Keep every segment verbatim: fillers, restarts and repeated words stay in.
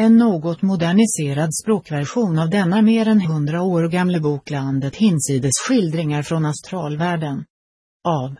En något moderniserad språkversion av denna mer än hundra år gamla bok Landet hinsides skildringar från astralvärlden. Av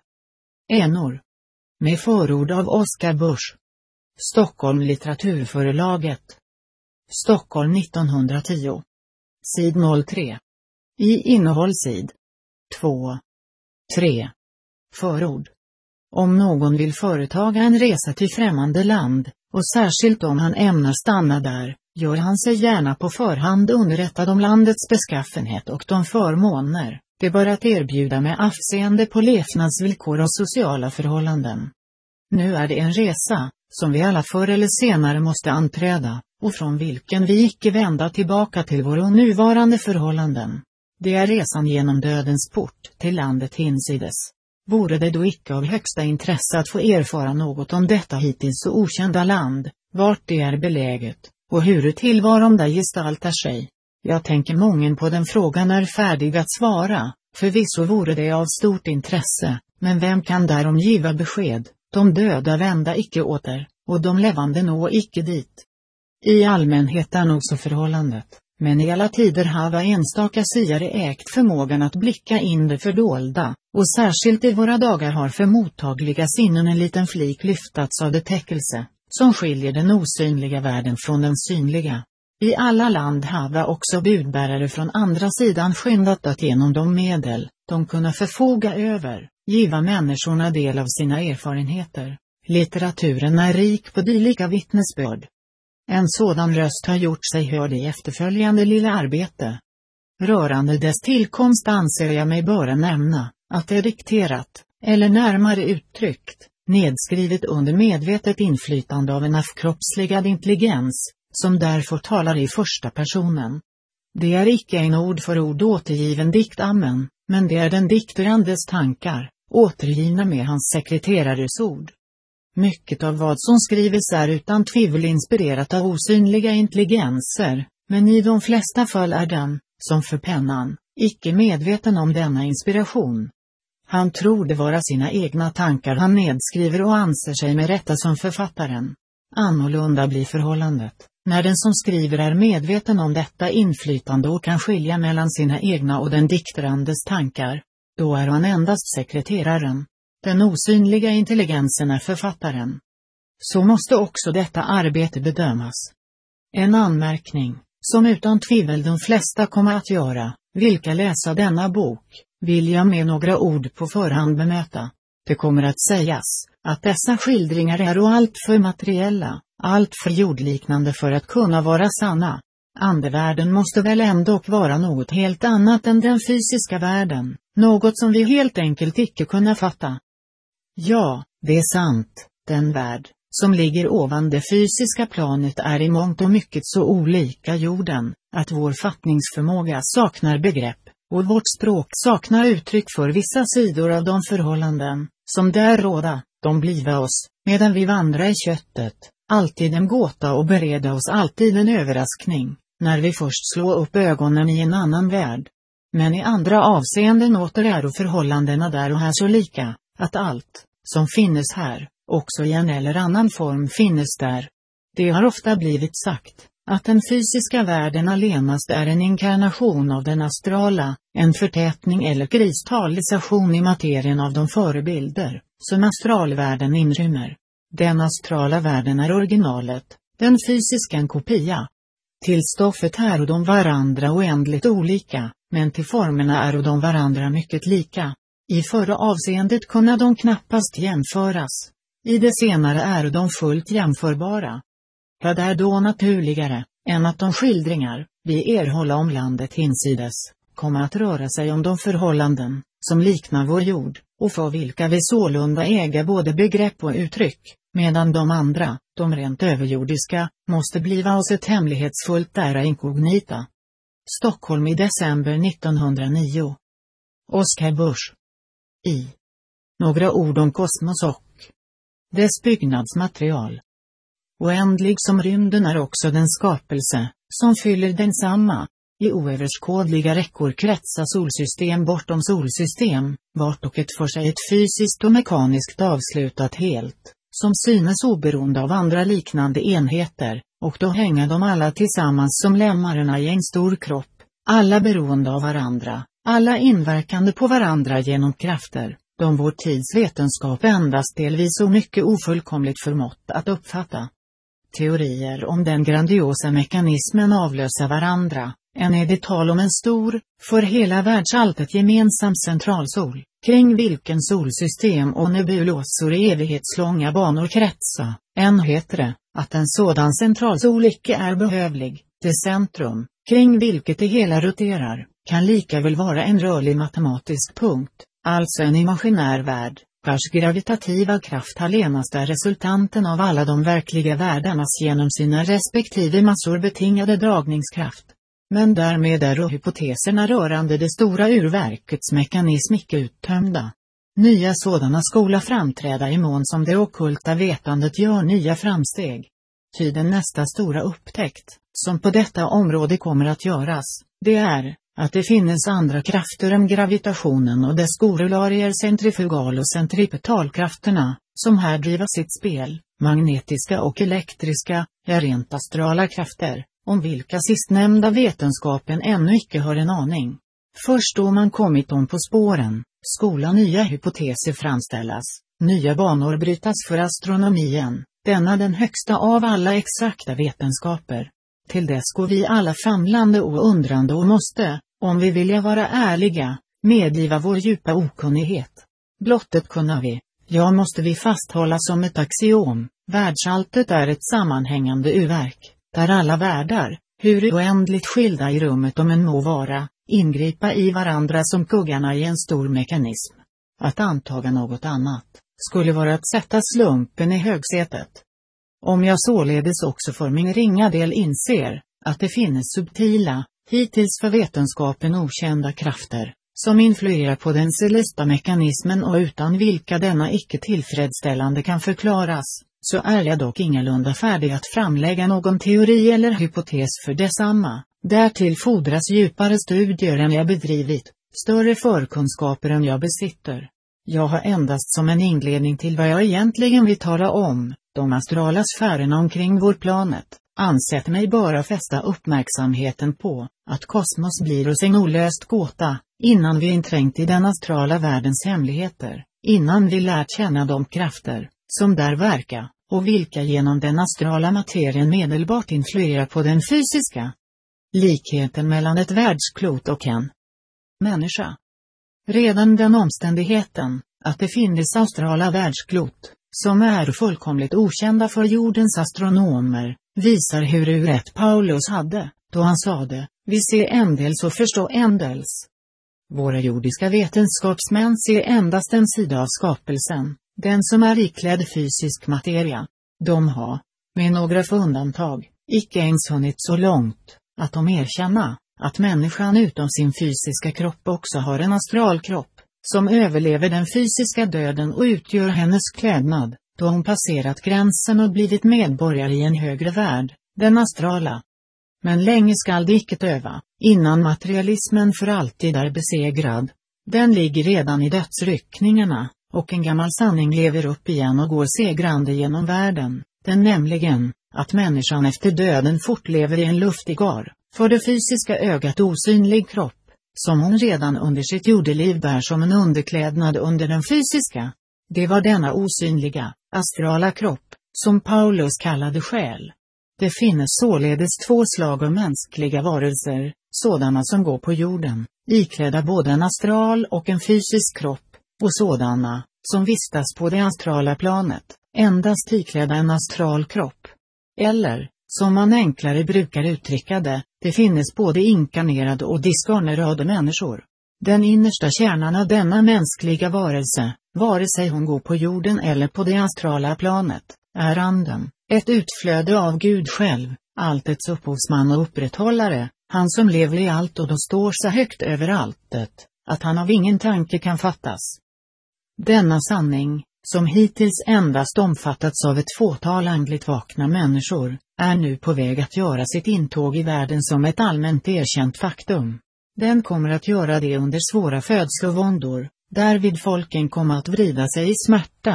Enor. Med förord av Oskar Busch. Stockholm Litteraturförlaget. Stockholm nittonhundratio. Sid noll tre. I innehåll sid två. tre. Förord. Om någon vill företaga en resa till främmande land, och särskilt om han ämnar stanna där, gör han sig gärna på förhand underrättad om landets beskaffenhet och de förmåner det bör att erbjuda med avseende på levnadsvillkor och sociala förhållanden. Nu är det en resa, som vi alla förr eller senare måste anträda, och från vilken vi icke vända tillbaka till våra nuvarande förhållanden. Det är resan genom dödens port till landet hinsides. Vore det då icke av högsta intresse att få erfara något om detta hittills så okända land, vart det är beläget, och hur tillvaron där gestaltar sig? Jag tänker mången på den frågan är färdig att svara, förvisso vore det av stort intresse, men vem kan därom giva besked? De döda vända icke åter, och de levande nå icke dit. I allmänhet är nog så förhållandet, men i alla tider hava enstaka siare ägt förmågan att blicka in det fördolda, och särskilt i våra dagar har för mottagliga sinnen en liten flik lyftats av det täckelse, som skiljer den osynliga världen från den synliga. I alla land hava också budbärare från andra sidan skyndat att genom de medel de kunna förfoga över, giva människorna del av sina erfarenheter. Litteraturen är rik på dylika vittnesbörd. En sådan röst har gjort sig hörd i efterföljande lilla arbete. Rörande dess tillkomst anser jag mig bara nämna, att det är dikterat, eller närmare uttryckt, nedskrivet under medvetet inflytande av en avkroppsligad intelligens, som därför talar i första personen. Det är icke en ord för ord återgiven diktamen, men det är den dikterandes tankar, återgivna med hans sekreterares ord. Mycket av vad som skrivs är utan tvivel inspirerat av osynliga intelligenser, men i de flesta fall är den, som för pennan, icke medveten om denna inspiration. Han tror det vara sina egna tankar han nedskriver och anser sig med rätta som författaren. Annorlunda blir förhållandet, när den som skriver är medveten om detta inflytande och kan skilja mellan sina egna och den dikterandes tankar. Då är han endast sekreteraren. Den osynliga intelligensen är författaren. Så måste också detta arbete bedömas. En anmärkning, som utan tvivel de flesta kommer att göra, vilka läsa denna bok, vill jag med några ord på förhand bemöta. Det kommer att sägas, att dessa skildringar är och allt för materiella, allt för jordliknande för att kunna vara sanna. Andevärlden måste väl ändå vara något helt annat än den fysiska världen, något som vi helt enkelt icke kunna fatta. Ja, det är sant, den värld, som ligger ovan det fysiska planet är i mångt och mycket så olika jorden, att vår fattningsförmåga saknar begrepp, och vårt språk saknar uttryck för vissa sidor av de förhållanden, som där råda, de bliva oss, medan vi vandrar i köttet, alltid en gåta och bereda oss alltid en överraskning, när vi först slår upp ögonen i en annan värld. Men i andra avseenden åter är och förhållandena där och här så lika, att allt, som finnes här, också i en eller annan form finnes där. Det har ofta blivit sagt, att den fysiska världen allenast är en inkarnation av den astrala, en förtätning eller kristalisation i materien av de förebilder, som astralvärlden inrymmer. Den astrala världen är originalet, den fysiska en kopia. Till stoffet är och de varandra oändligt olika, men till formerna är och de varandra mycket lika. I förra avseendet kunna de knappast jämföras. I det senare är de fullt jämförbara. Vad är då naturligare, än att de skildringar vi erhålla om landet hinsides, kommer att röra sig om de förhållanden, som liknar vår jord, och för vilka vi sålunda äga både begrepp och uttryck, medan de andra, de rent överjordiska, måste bliva oss ett hemlighetsfullt ära inkognita. Stockholm i december nittonhundranio. Oskar Busch. I. Några ord om kosmos och dess byggnadsmaterial. Oändlig som rymden är också den skapelse, som fyller densamma. I oöverskådliga räckor kretsar solsystem bortom solsystem, vart och ett för sig ett fysiskt och mekaniskt avslutat helt, som synes oberoende av andra liknande enheter, och då hänga de alla tillsammans som lemmarna i en stor kropp, alla beroende av varandra, alla inverkande på varandra genom krafter, de vår tids vetenskap endast delvis så mycket ofullkomligt förmått att uppfatta. Teorier om den grandiosa mekanismen avlöser varandra, än är det tal om en stor, för hela världsalltet gemensam centralsol, kring vilken solsystem och nebulosor i evighetslånga banor kretsa, än heter det, att en sådan centralsol icke är behövlig, det centrum, kring vilket det hela roterar, kan lika väl vara en rörlig matematisk punkt, alltså en imaginär värld, vars gravitativa kraft allenast är resultanten av alla de verkliga världarnas genom sina respektive massor betingade dragningskraft. Men därmed är hypoteserna rörande det stora urverkets mekanism icke uttömda. Nya sådana skola framträda i mån som det ockulta vetandet gör nya framsteg. Ty den nästa stora upptäckt, som på detta område kommer att göras, det är, att det finns andra krafter än gravitationen och dess korolarier centrifugal- och centripetalkrafterna, som här driver sitt spel, magnetiska och elektriska, ja rent astrala krafter, om vilka sistnämnda vetenskapen ännu icke har en aning. Först då man kommit dem på spåren, skola nya hypoteser framställas, nya banor brytas för astronomien, denna den högsta av alla exakta vetenskaper. Till dess går vi alla famlande och undrande och måste, om vi vilja vara ärliga, medgiva vår djupa okunnighet. Blottet kunna vi, ja måste vi fasthålla som ett axiom, världsalltet är ett sammanhängande urverk, där alla världar, hur oändligt skilda i rummet de än må vara, ingripa i varandra som kuggarna i en stor mekanism. Att antaga något annat, skulle vara att sätta slumpen i högsätet. Om jag således också för min ringa del inser, att det finns subtila, hittills för vetenskapen okända krafter, som influerar på den celesta mekanismen och utan vilka denna icke tillfredsställande kan förklaras, så är jag dock ingalunda färdig att framlägga någon teori eller hypotes för detsamma. Därtill fordras djupare studier än jag bedrivit, större förkunskaper än jag besitter. Jag har endast som en inledning till vad jag egentligen vill tala om, de astrala sfärerna omkring vår planet, ansett mig bara fästa uppmärksamheten på, att kosmos blir oss en olöst gåta, innan vi inträngt i den astrala världens hemligheter, innan vi lärt känna de krafter, som där verkar, och vilka genom den astrala materien medelbart influerar på den fysiska. Likheten mellan ett världsklot och en människa. Redan den omständigheten, att det finns astrala världsklot, som är fullkomligt okända för jordens astronomer, visar hur rätt Paulus hade, då han sade, vi ser ändels och förstå ändels. Våra jordiska vetenskapsmän ser endast en sida av skapelsen, den som är iklädd fysisk materia. De har, med några få undantag, icke ens hunnit så långt, att de erkänna, att människan utom sin fysiska kropp också har en astralkropp, som överlever den fysiska döden och utgör hennes klädnad, då hon passerat gränsen och blivit medborgare i en högre värld, den astrala. Men länge skall det icke öva, innan materialismen för alltid är besegrad. Den ligger redan i dödsryckningarna, och en gammal sanning lever upp igen och går segrande genom världen, den nämligen, att människan efter döden fortlever i en luftig gar, för det fysiska ögat osynlig kropp, som hon redan under sitt jordeliv bär som en underklädnad under den fysiska. Det var denna osynliga, astrala kropp, som Paulus kallade själ. Det finns således två slag av mänskliga varelser, sådana som går på jorden, iklädda både en astral och en fysisk kropp, och sådana, som vistas på det astrala planet, endast iklädda en astral kropp. Eller, som man enklare brukar uttrycka det, det finns både inkarnerade och diskarnerade människor. Den innersta kärnan av denna mänskliga varelse, vare sig hon går på jorden eller på det astrala planet, är anden, ett utflöde av Gud själv, alltets upphovsman och upprätthållare, han som lever i allt och då står så högt över alltet, att han av ingen tanke kan fattas. Denna sanning, som hittills endast omfattats av ett fåtal andligt vakna människor, är nu på väg att göra sitt intåg i världen som ett allmänt erkänt faktum. Den kommer att göra det under svåra födslovåndor, därvid folken kommer att vrida sig i smärta,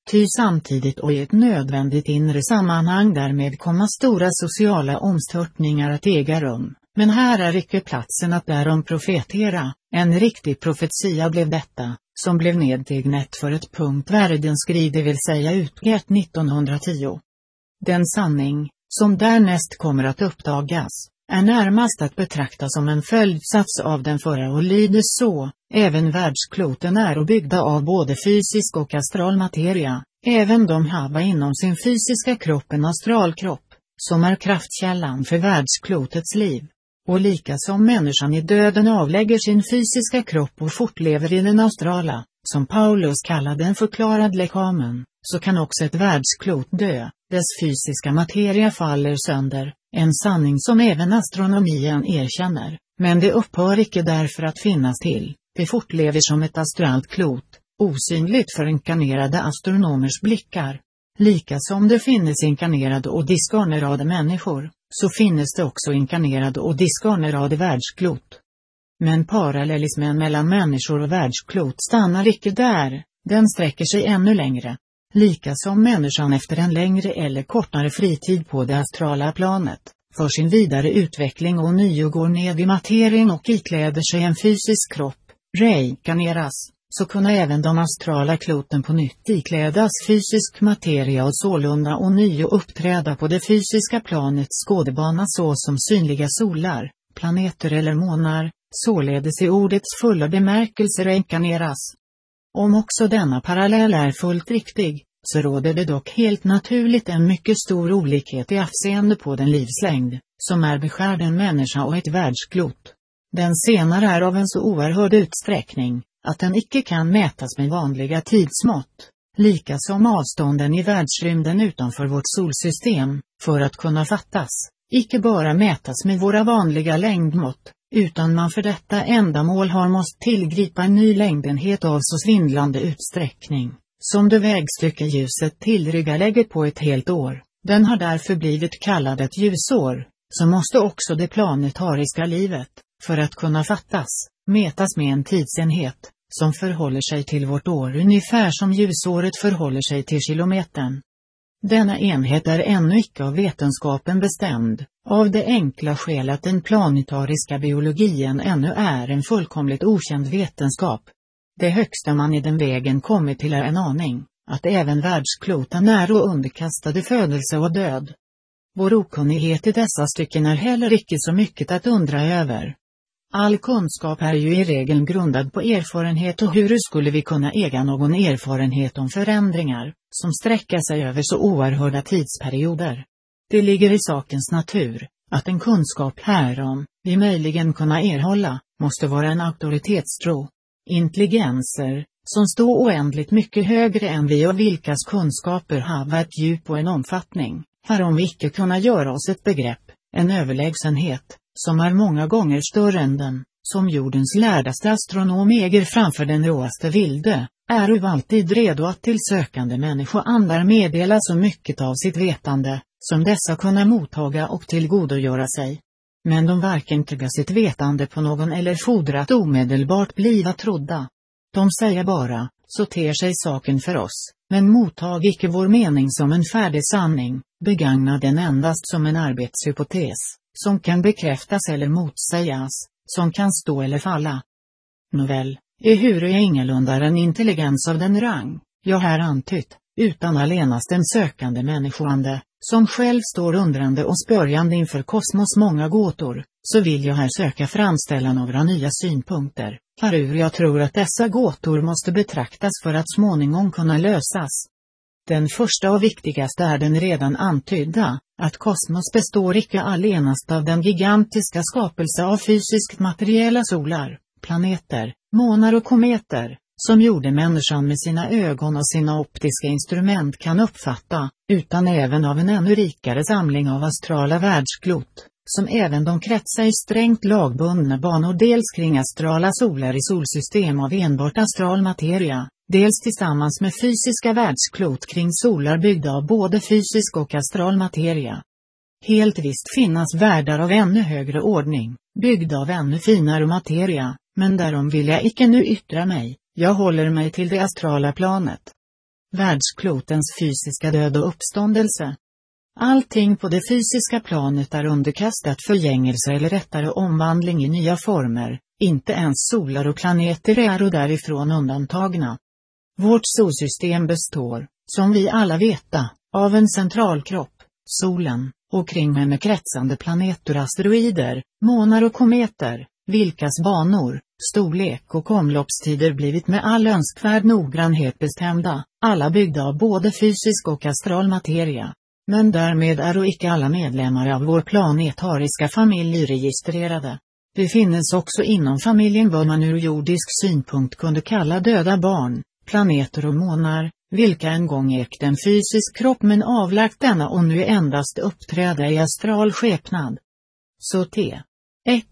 ty samtidigt och i ett nödvändigt inre sammanhang därmed komma stora sociala omstörtningar att äga rum, men här är icke platsen att därom profetera, en riktig profetia blev detta, som blev nedtegnet för ett punkt världenskrig, det vill säga utgett nittonhundratio. Den sanning, som därnäst kommer att uppdagas, är närmast att betrakta som en följdsats av den förra och lyder så: även världskloten är byggda av både fysisk och astral materia, även de hava inom sin fysiska kropp en astralkropp, som är kraftkällan för världsklotets liv. Och lika som människan i döden avlägger sin fysiska kropp och fortlever i den astrala, som Paulus kallade en förklarad lekamen, så kan också ett världsklot dö, dess fysiska materia faller sönder, en sanning som även astronomien erkänner, men det upphör icke därför att finnas till, det fortlever som ett astralt klot, osynligt för inkarnerade astronomers blickar. Lika som det finnes inkarnerade och diskarnerade människor, så finnes det också inkarnerade och diskarnerade världsklot. Men parallellismen mellan människor och världsklot stannar icke där, den sträcker sig ännu längre. Lika som människan efter en längre eller kortare fritid på det astrala planet, för sin vidare utveckling och nio går ned i materien och ikläder sig en fysisk kropp, reinkarneras, så kunna även de astrala kloten på nytt iklädas fysisk materia och sålunda och nio uppträda på det fysiska planets skådebana så som synliga solar, planeter eller månar, således i ordets fulla bemärkelse reinkarneras. Om också denna parallell är fullt riktig, så råder det dock helt naturligt en mycket stor olikhet i avseende på den livslängd, som är beskärd en människa och ett världsklot. Den senare är av en så oerhörd utsträckning, att den icke kan mätas med vanliga tidsmått, lika som avstånden i världsrymden utanför vårt solsystem, för att kunna fattas, icke bara mätas med våra vanliga längdmått, utan man för detta ändamål har måst tillgripa en ny längdenhet av så svindlande utsträckning, som det vägstycke ljuset tillryggalägger på ett helt år. Den har därför blivit kallad ett ljusår, så måste också det planetariska livet, för att kunna fattas, mätas med en tidsenhet, som förhåller sig till vårt år ungefär som ljusåret förhåller sig till kilometern. Denna enhet är ännu icke av vetenskapen bestämd, av det enkla skäl att den planetariska biologien ännu är en fullkomligt okänd vetenskap. Det högsta man i den vägen kommit till är en aning, att även världskloten är och underkastade födelse och död. Vår okunnighet i dessa stycken är heller icke så mycket att undra över. All kunskap är ju i regel grundad på erfarenhet, och hur skulle vi kunna äga någon erfarenhet om förändringar, som sträcker sig över så oerhörda tidsperioder? Det ligger i sakens natur, att en kunskap härom, vi möjligen kunna erhålla, måste vara en auktoritetstro. Intelligenser, som står oändligt mycket högre än vi och vilkas kunskaper hava ett djup och en omfattning, härom vi icke kunna göra oss ett begrepp, en överlägsenhet, som är många gånger större än den, som jordens lärdaste astronom äger framför den råaste vilde, är ju alltid redo att till sökande människoandar meddela så mycket av sitt vetande, som dessa kunna mottaga och tillgodogöra sig. Men de varken trygga sitt vetande på någon eller fordra att omedelbart bliva trodda. De säger bara, så ter sig saken för oss, men mottag icke vår mening som en färdig sanning, begagna den endast som en arbetshypotes, som kan bekräftas eller motsägas, som kan stå eller falla. Nåväl, ehuru jag ingalunda är en intelligens av den rang, jag här antytt, utan allenast en sökande människoande, som själv står undrande och spörjande inför kosmos många gåtor, så vill jag här söka framställa några nya synpunkter, varur jag tror att dessa gåtor måste betraktas för att småningom kunna lösas. Den första och viktigaste är den redan antydda, att kosmos består icke allenast av den gigantiska skapelse av fysiskt materiella solar, planeter, månar och kometer, som jordemänniskan med sina ögon och sina optiska instrument kan uppfatta, utan även av en ännu rikare samling av astrala världsklot, som även de kretsar i strängt lagbundna banor dels kring astrala solar i solsystem av enbart astral materia, dels tillsammans med fysiska världsklot kring solar byggda av både fysisk och astral materia. Helt visst finnas världar av ännu högre ordning, byggda av ännu finare materia, men därom vill jag icke nu yttra mig, jag håller mig till det astrala planet. Världsklotens fysiska död och uppståndelse. Allting på det fysiska planet är underkastat förgängelse eller rättare omvandling i nya former, inte ens solar och planeter är och därifrån undantagna. Vårt solsystem består, som vi alla veta, av en centralkropp, solen, och kring henne kretsande planeter, asteroider, månar och kometer, vilkas banor, storlek och omloppstider blivit med all önskvärd noggrannhet bestämda, alla byggda av både fysisk och astral materia. Men därmed är och icke alla medlemmar av vår planetariska familj registrerade. Det finns också inom familjen vad man ur jordisk synpunkt kunde kalla döda barn, planeter och månar, vilka en gång ägt en fysisk kropp men avlagt denna och nu endast uppträda i astral skepnad. Så T. X.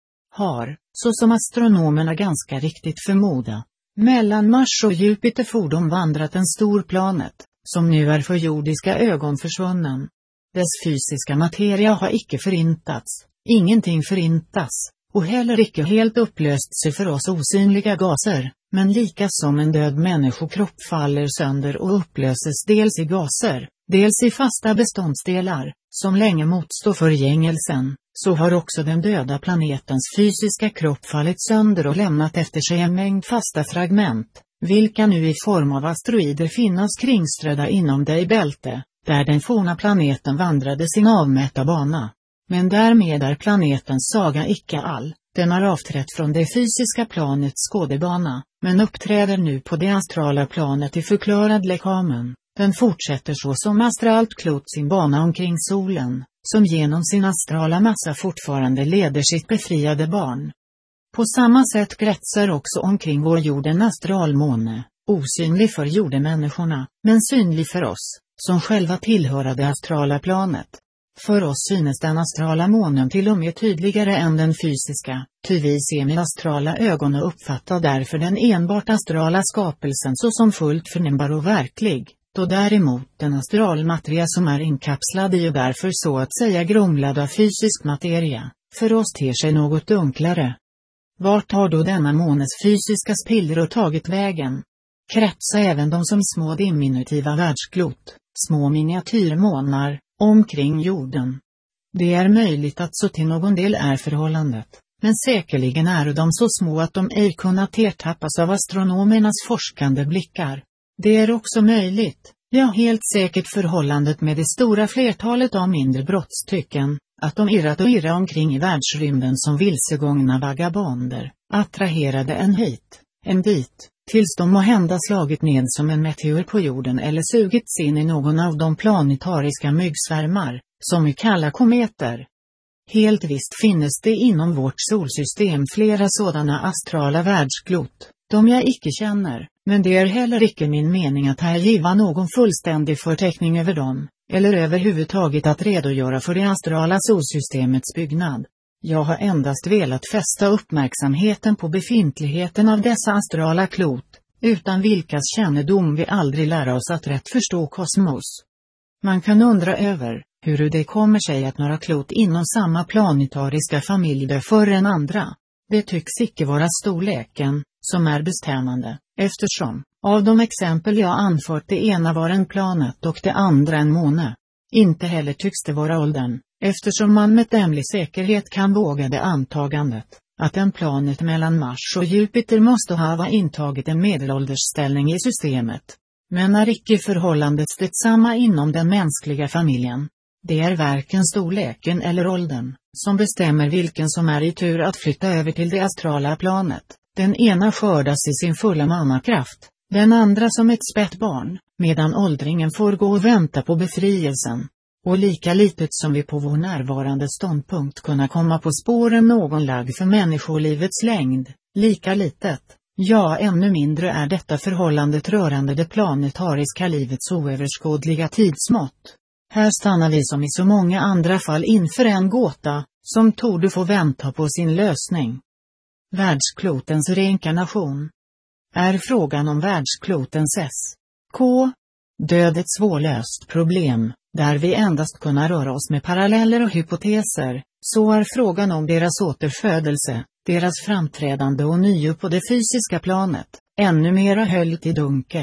har, så som astronomerna ganska riktigt förmoda, mellan Mars och Jupiter fordon vandrat en stor planet, som nu är för jordiska ögon försvunnen. Dess fysiska materia har icke förintats, ingenting förintas, och heller icke helt upplöst sig för oss osynliga gaser, men lika som en död människokropp faller sönder och upplöses dels i gaser, dels i fasta beståndsdelar, som länge motstår förgängelsen, så har också den döda planetens fysiska kropp fallit sönder och lämnat efter sig en mängd fasta fragment, vilka nu i form av asteroider finnas kringströdda inom det bälte, där den forna planeten vandrade sin avmätta bana. Men därmed är planetens saga icke all, den har avträtt från det fysiska planets skådebana, men uppträder nu på det astrala planet i förklarad lekamen. Den fortsätter så som astralt klot sin bana omkring solen, som genom sin astrala massa fortfarande leder sitt befriade barn. På samma sätt kretsar också omkring vår jord en astralmåne, osynlig för jordemänniskorna, men synlig för oss, som själva tillhör det astrala planet. För oss synes den astrala månen till och med tydligare än den fysiska, ty vi ser med astrala ögon och uppfattar därför den enbart astrala skapelsen så som fullt förnämbar och verklig, då däremot den astralmateria som är inkapslad i och därför så att säga grumlad av fysisk materia, för oss ter sig något dunklare. Vart har då denna månes fysiska spillror tagit vägen? Kretsar även de som små diminutiva världsklot, små miniatyrmånar, omkring jorden? Det är möjligt att så till någon del är förhållandet, men säkerligen är de så små att de ej kunnat ertappas av astronomernas forskande blickar. Det är också möjligt, ja helt säkert förhållandet med det stora flertalet av mindre brottstycken, att de irrat och irrat omkring i världsrymden som vilsegångna vagabonder, attraherade en hit, en dit, tills de måhända slagit ned som en meteor på jorden eller sugits in i någon av de planetariska myggsvärmar, som vi kallar kometer. Helt visst finnes det inom vårt solsystem flera sådana astrala världsklot, de jag icke känner, men det är heller icke min mening att här giva någon fullständig förteckning över dem, eller överhuvudtaget att redogöra för det astrala solsystemets byggnad. Jag har endast velat fästa uppmärksamheten på befintligheten av dessa astrala klot, utan vilkas kännedom vi aldrig lära oss att rätt förstå kosmos. Man kan undra över, hur det kommer sig att några klot inom samma planetariska familj dör förr än andra. Det tycks icke vara storleken, som är bestämmande, eftersom, av de exempel jag anfört det ena var en planet och det andra en måne. Inte heller tycks det vara åldern, eftersom man med tämlig säkerhet kan våga det antagandet, att en planet mellan Mars och Jupiter måste ha intagit en medelåldersställning i systemet. Men är icke förhållandet detsamma inom den mänskliga familjen? Det är varken storleken eller åldern, som bestämmer vilken som är i tur att flytta över till det astrala planet. Den ena skördas i sin fulla mannakraft, den andra som ett spätt barn, medan åldringen får gå och vänta på befrielsen. Och lika litet som vi på vår närvarande ståndpunkt kunna komma på spåren någon lag för människolivets längd, lika litet, ja ännu mindre är detta förhållandet rörande det planetariska livets oöverskådliga tidsmått. Här stannar vi som i så många andra fall inför en gåta, som torde få vänta på sin lösning. Världsklotens reinkarnation. Är frågan om världsklotens S. K. död ett svårlöst problem, där vi endast kunna röra oss med paralleller och hypoteser, så är frågan om deras återfödelse, deras framträdande och nio på det fysiska planet, ännu mera höljt i dunkel.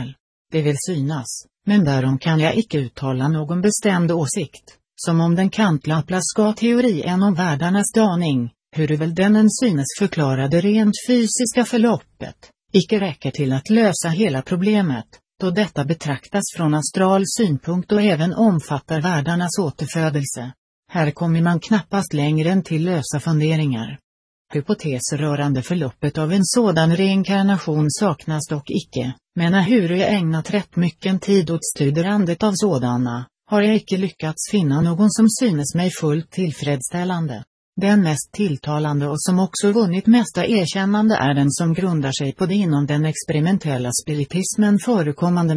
det vill synas, men därom kan jag icke uttala någon bestämd åsikt, som om den kantlaplaska teorin om världarnas daning, huruväl den en synes förklara det rent fysiska förloppet, icke räcker till att lösa hela problemet, då detta betraktas från astral synpunkt och även omfattar världarnas återfödelse. Här kommer man knappast längre än till lösa funderingar. Hypoteser rörande förloppet av en sådan reinkarnation saknas dock icke, men ehuru jag ägnat rätt mycket tid åt studierandet av sådana, har jag icke lyckats finna någon som synes mig fullt tillfredsställande. Den mest tilltalande och som också vunnit mesta erkännande är den som grundar sig på det inom den experimentella spiritismen förekommande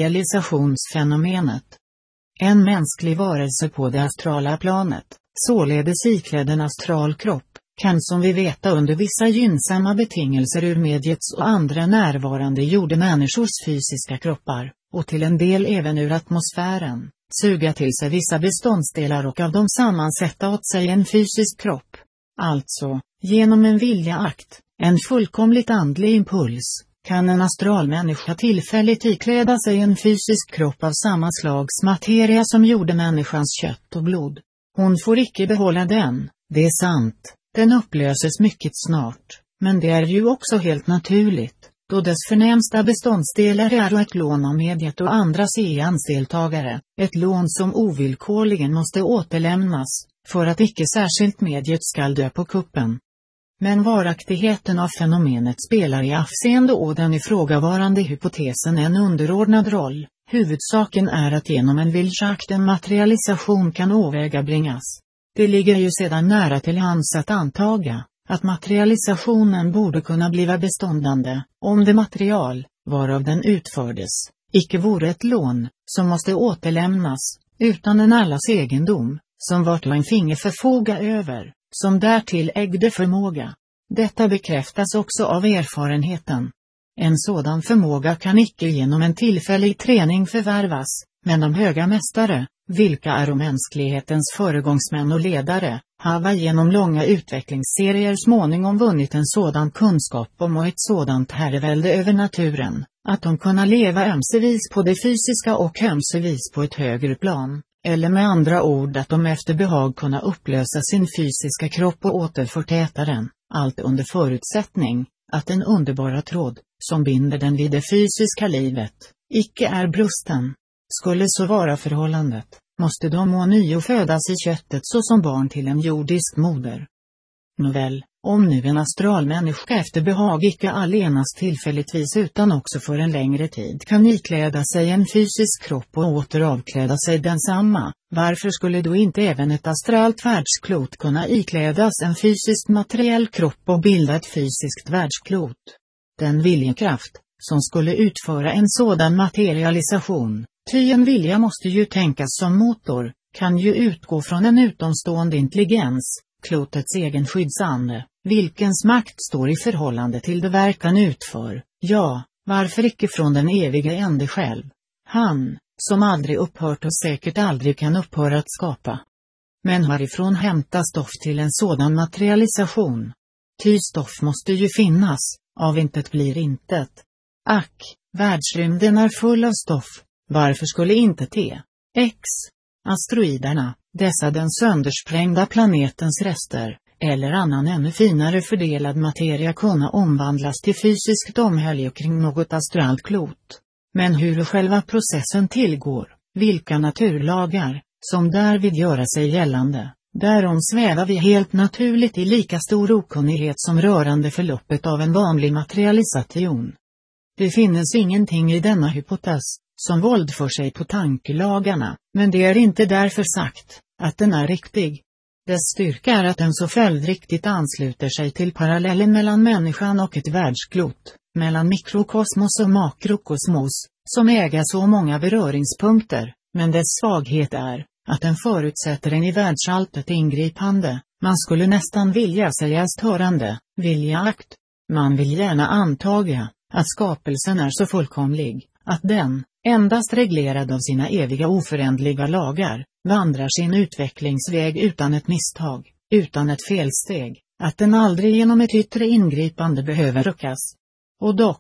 materialisationsfenomenet. En mänsklig varelse på det astrala planet, således iklädd en astral kropp, kan som vi veta under vissa gynnsamma betingelser ur mediets och andra närvarande gjorde människors fysiska kroppar, och till en del även ur atmosfären, suga till sig vissa beståndsdelar och av dem sammansätta åt sig en fysisk kropp. Alltså, genom en viljaakt, en fullkomligt andlig impuls, kan en astralmänniska tillfälligt ikläda sig en fysisk kropp av samma slags materia som gjorde människans kött och blod. Hon får icke behålla den, det är sant, den upplöses mycket snart, men det är ju också helt naturligt, då dess förnämsta beståndsdelar är ett lån av mediet och andra seansdeltagare, ett lån som ovillkorligen måste återlämnas, för att icke särskilt mediet skall dö på kuppen. Men varaktigheten av fenomenet spelar i avseende och den ifrågavarande hypotesen en underordnad roll. Huvudsaken är att genom en viljaakt en materialisation kan åvägabringas. Det ligger ju sedan nära till hands att antaga att materialisationen borde kunna bliva beståndande, om det material, varav den utfördes, icke vore ett lån, som måste återlämnas, utan en allas egendom, som vart och en finge förfoga över, som därtill ägde förmåga. Detta bekräftas också av erfarenheten. En sådan förmåga kan icke genom en tillfällig träning förvärvas, men de höga mästare, vilka är mänsklighetens föregångsmän och ledare, hava genom långa utvecklingsserier småningom vunnit en sådan kunskap om och ett sådant herravälde över naturen, att de kunna leva ömsevis på det fysiska och ömsevis på ett högre plan, eller med andra ord att de efter behag kunna upplösa sin fysiska kropp och återförtäta den, allt under förutsättning, att den underbara tråd, som binder den vid det fysiska livet, icke är brusten. Skulle så vara förhållandet, måste de ånyo födas i köttet så som barn till en jordisk moder. Nåväl, om nu en astralmänniska efter behag icke allenast tillfälligtvis utan också för en längre tid kan ikläda sig en fysisk kropp och åter avkläda sig densamma, varför skulle då inte även ett astralt världsklot kunna iklädas en fysiskt materiell kropp och bilda ett fysiskt världsklot? Den viljekraft, som skulle utföra en sådan materialisation, ty en vilja måste ju tänkas som motor, kan ju utgå från en utomstående intelligens, klotets egen skyddsande, vilkens makt står i förhållande till det verkan utför, ja, varför icke från den eviga ände själv, han, som aldrig upphört och säkert aldrig kan upphöra att skapa. Men varifrån hämta stoff till en sådan materialisation? Ty stoff måste ju finnas, av intet blir intet. Ack, världsrymden är full av stoff, varför skulle inte T. X, asteroiderna, dessa den söndersprängda planetens rester, eller annan ännu finare fördelad materia kunna omvandlas till fysiskt omhölje kring något astralt klot? Men hur själva processen tillgår, vilka naturlagar, som därvid göra sig gällande, därom svävar vi helt naturligt i lika stor okunnighet som rörande förloppet av en vanlig materialisation. Det finns ingenting i denna hypotes, som våldför sig på tankelagarna, men det är inte därför sagt, att den är riktig. Dess styrka är att den så följdriktigt ansluter sig till parallellen mellan människan och ett världsklot, mellan mikrokosmos och makrokosmos, som äger så många beröringspunkter, men dess svaghet är, att den förutsätter en i världsalltet ingripande, man skulle nästan vilja säga störande, viljaakt. Man vill gärna antaga, att skapelsen är så fullkomlig, att den, endast reglerad av sina eviga oförändliga lagar, vandrar sin utvecklingsväg utan ett misstag, utan ett felsteg, att den aldrig genom ett yttre ingripande behöver ruckas. Och dock,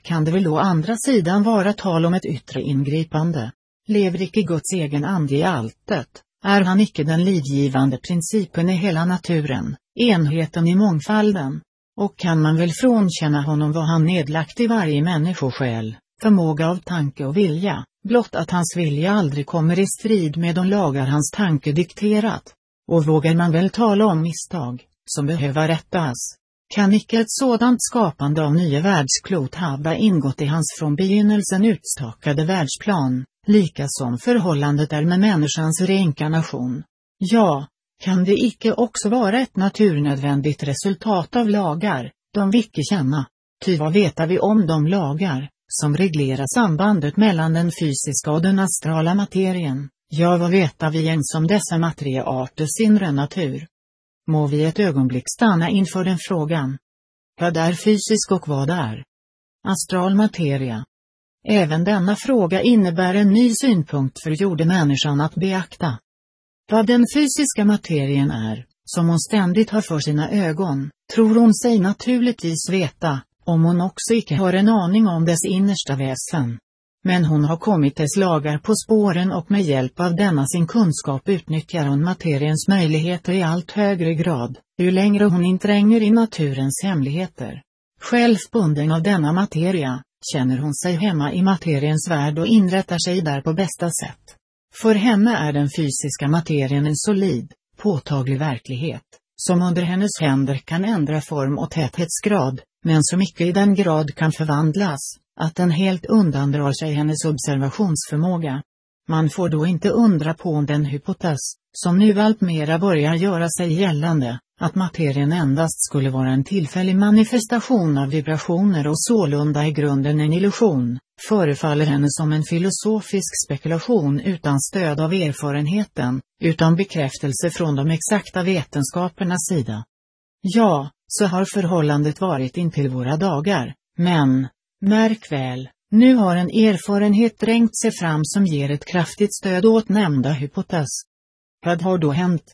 kan det väl å andra sidan vara tal om ett yttre ingripande. Lever icke Guds egen ande i alltet, är han icke den livgivande principen i hela naturen, enheten i mångfalden, och kan man väl frånkänna honom vad han nedlagt i varje människosjäl, förmåga av tanke och vilja, blott att hans vilja aldrig kommer i strid med de lagar hans tanke dikterat, och vågar man väl tala om misstag, som behöver rättas, kan icke ett sådant skapande av nya världsklot hava ingått i hans från begynnelsen utstakade världsplan, lika som förhållandet är med människans reinkarnation. Ja, kan det icke också vara ett naturnödvändigt resultat av lagar, de vi icke känna, ty vad veta vi om de lagar, som reglerar sambandet mellan den fysiska och den astrala materien, ja vad veta vi ens om dessa materiearters inre natur? Må vi ett ögonblick stanna inför den frågan. Vad är fysisk och vad är astral materia? Även denna fråga innebär en ny synpunkt för jordemänniskan att beakta. Vad den fysiska materien är, som hon ständigt har för sina ögon, tror hon sig naturligtvis veta, om hon också icke har en aning om dess innersta väsen. Men hon har kommit dess lagar på spåren och med hjälp av denna sin kunskap utnyttjar hon materiens möjligheter i allt högre grad, ju längre hon intränger i naturens hemligheter. Själv bunden av denna materia, känner hon sig hemma i materiens värld och inrättar sig där på bästa sätt. För henne är den fysiska materien en solid, påtaglig verklighet, som under hennes händer kan ändra form och täthetsgrad, men som icke i den grad kan förvandlas, att den helt undandrar sig hennes observationsförmåga. Man får då inte undra på om den hypotes, som nu allt mera börjar göra sig gällande, att materien endast skulle vara en tillfällig manifestation av vibrationer och sålunda i grunden en illusion, förefaller henne som en filosofisk spekulation utan stöd av erfarenheten, utan bekräftelse från de exakta vetenskapernas sida. Ja, så har förhållandet varit intill våra dagar, men, märk väl, nu har en erfarenhet drängt sig fram som ger ett kraftigt stöd åt nämnda hypotes. Vad har då hänt?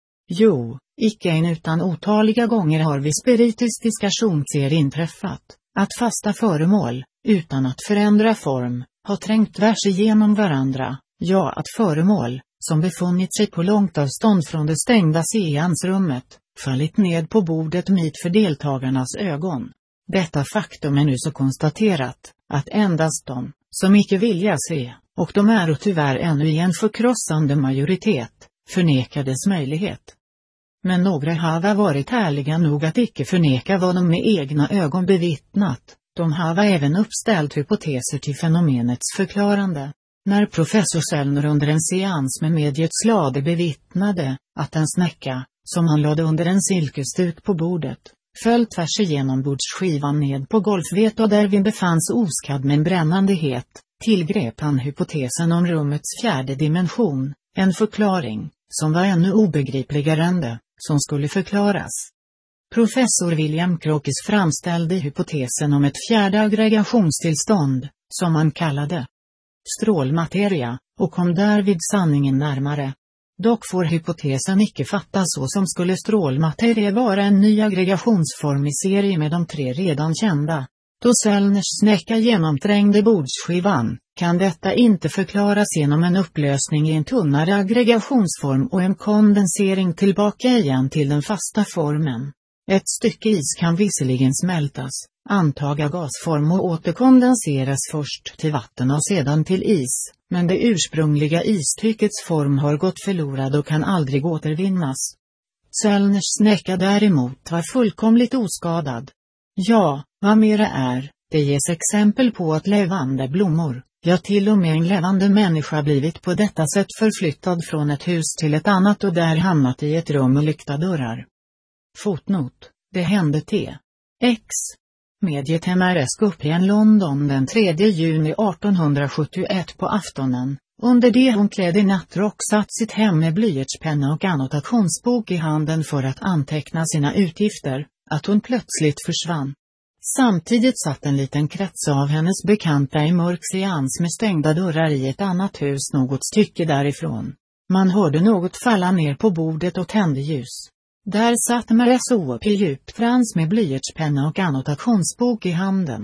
Jo, icke en utan otaliga gånger har vi spiritistiska sjonser inträffat, att fasta föremål, utan att förändra form, har trängt tvärs igenom varandra, ja att föremål, som befunnit sig på långt avstånd från det stängda seansrummet, fallit ned på bordet mitt för deltagarnas ögon. Detta faktum är nu så konstaterat, att endast de, som icke vilja se, och de är och tyvärr ännu i en förkrossande majoritet, förnekar dess möjlighet. Men några hava varit ärliga nog att icke förneka vad de med egna ögon bevittnat, de hava även uppställt hypoteser till fenomenets förklarande. När professor Sellner under en seans med mediets lade bevittnade, att en snäcka, som han lade under en silkesduk på bordet, föll tvärs igenom bordsskivan ned på golvet och därvid befanns oskadd men brännande het, tillgrep han hypotesen om rummets fjärde dimension, en förklaring, som var ännu obegripligare än det, som skulle förklaras. Professor William Crookes framställde hypotesen om ett fjärde aggregationstillstånd, som han kallade strålmateria, och kom därvid sanningen närmare. Dock får hypotesen icke fattas så som skulle strålmateria vara en ny aggregationsform i serie med de tre redan kända. Då Sellners snäcka genomträngde bordsskivan, kan detta inte förklaras genom en upplösning i en tunnare aggregationsform och en kondensering tillbaka igen till den fasta formen. Ett stycke is kan visserligen smältas, antaga gasform och återkondenseras först till vatten och sedan till is, men det ursprungliga istyckets form har gått förlorad och kan aldrig återvinnas. Sellners snäcka däremot var fullkomligt oskadad. Ja, vad mera är, det ges exempel på att levande blommor, ja till och med en levande människa blivit på detta sätt förflyttad från ett hus till ett annat och där hamnat i ett rum med lyckta dörrar. Fotnot, det hände T. X. Mediet M R S Guppien London den tredje juni artonhundrasjuttioett på aftonen, under det hon klädd i nattrock satt sitt hem med blyertspenna och annotationsbok i handen för att anteckna sina utgifter, att hon plötsligt försvann. Samtidigt satt en liten krets av hennes bekanta i mörk seans med stängda dörrar i ett annat hus något stycke därifrån. Man hörde något falla ner på bordet och tände ljus. Där satt Maresop i djup trans med blyertspenna och annotationsbok i handen.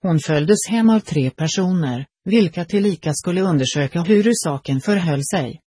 Hon följdes hem av tre personer, vilka tillika skulle undersöka hur saken förhöll sig.